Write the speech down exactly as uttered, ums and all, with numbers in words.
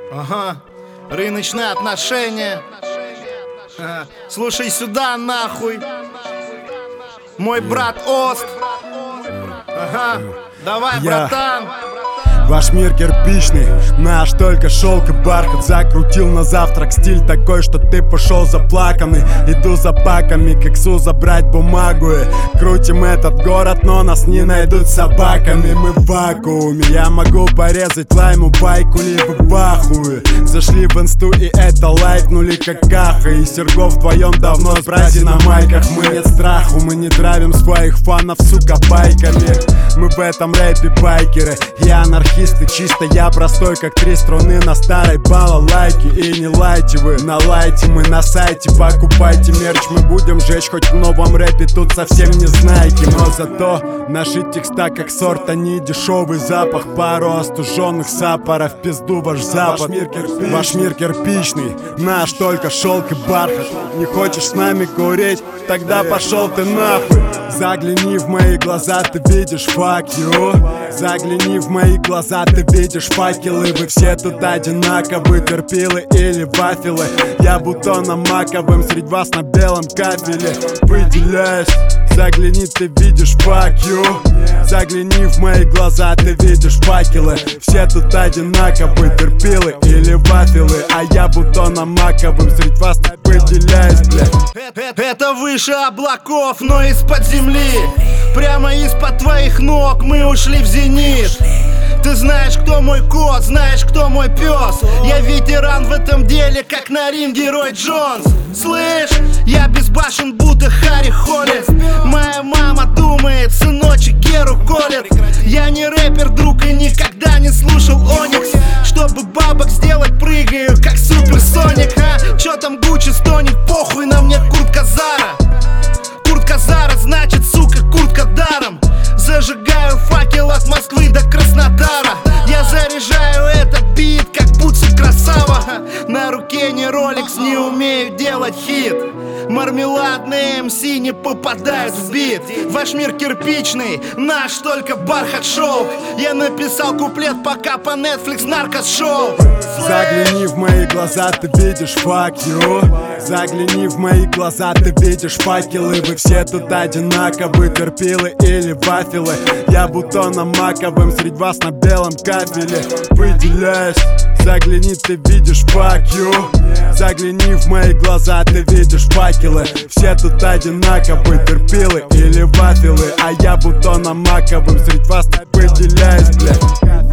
Ага, рыночные отношения. Ага. Слушай сюда, нахуй. Мой брат Ост. Ага, давай, братан. Ваш мир кирпичный, наш только шелк и бархат. Закрутил на завтрак стиль такой, что ты пошел заплаканный. Иду за паками, к иксу забрать бумагу и крутим этот город, но нас не найдут собаками. Мы в вакууме, я могу порезать лайму байку, либо в ахуе. Зашли в инсту и это лайкнули как каха. И Сергов вдвоем давно с братьями на майках. Мы нет страху, мы не травим своих фанов, сука, байками. Мы в этом рэпе байкеры, я анархист. Чисто я простой, как три струны на старой балалайке. И не лайте вы, на лайте мы на сайте. Покупайте мерч, мы будем жечь. Хоть в новом рэпе тут совсем не знаете. Но зато наши текста как сорт, они дешевый запах. Пару остуженных саппоров, в пизду ваш запад. Ваш мир кирпичный, ваш мир кирпичный, наш только шелк и бархат. Не хочешь с нами курить? Тогда пошел ты нахуй. Загляни в мои глаза, ты видишь fuck you. Загляни в мои глаза, ты видишь факелы. Вы все тут одинаковы, терпилы или вафелы. Я бутоном маковым, среди вас на белом кафеле выделяюсь. Загляни, ты видишь fuck you. Загляни в мои глаза, ты видишь факелы. Все тут одинаковы, терпилы или вафелы. А я бутоном маковым, среди вас выделяюсь, блядь. Это выше облаков, но из-под земли. Прямо из-под твоих ног мы ушли в зенит. Ты знаешь, кто мой кот, знаешь, кто мой пес. Я ветеран в этом деле, как на ринге герой Джонс. Слышь, я безбашен, будто Харри Холлис. Моя мама думает, сыночек Геру колет. Я не рэпер, друг, и никогда не слушал Оникс. Чтобы бабок сделать, прыгаю, как суперсоник. А? Чё там Гуччи стонет, похуй на мне куртка Зара. Куртка Зара, значит, сука, куртка даром. Зажигаю факел от Москвы до Краснодара. Я заряжаю этот бит, как бутсы красава. На руке не Rolex, не умею делать хит. Мармеладные эм си не попадают в бит. Ваш мир кирпичный, наш только бархат шелк. Я написал куплет, пока по Netflix наркос шел. Загляни в мои глаза, ты видишь fuck you. Загляни в мои глаза, ты видишь факелы. Вы все тут одинаковы, терпилы или вафелы. Я бутоном маковым, среди вас на белом кафеле выделяюсь. Загляни, ты видишь fuck you. Загляни в мои глаза, ты видишь факелы. Все тут одинаковы, терпилы или вафелы. А я бутоном маковым, среди вас выделяюсь, блядь.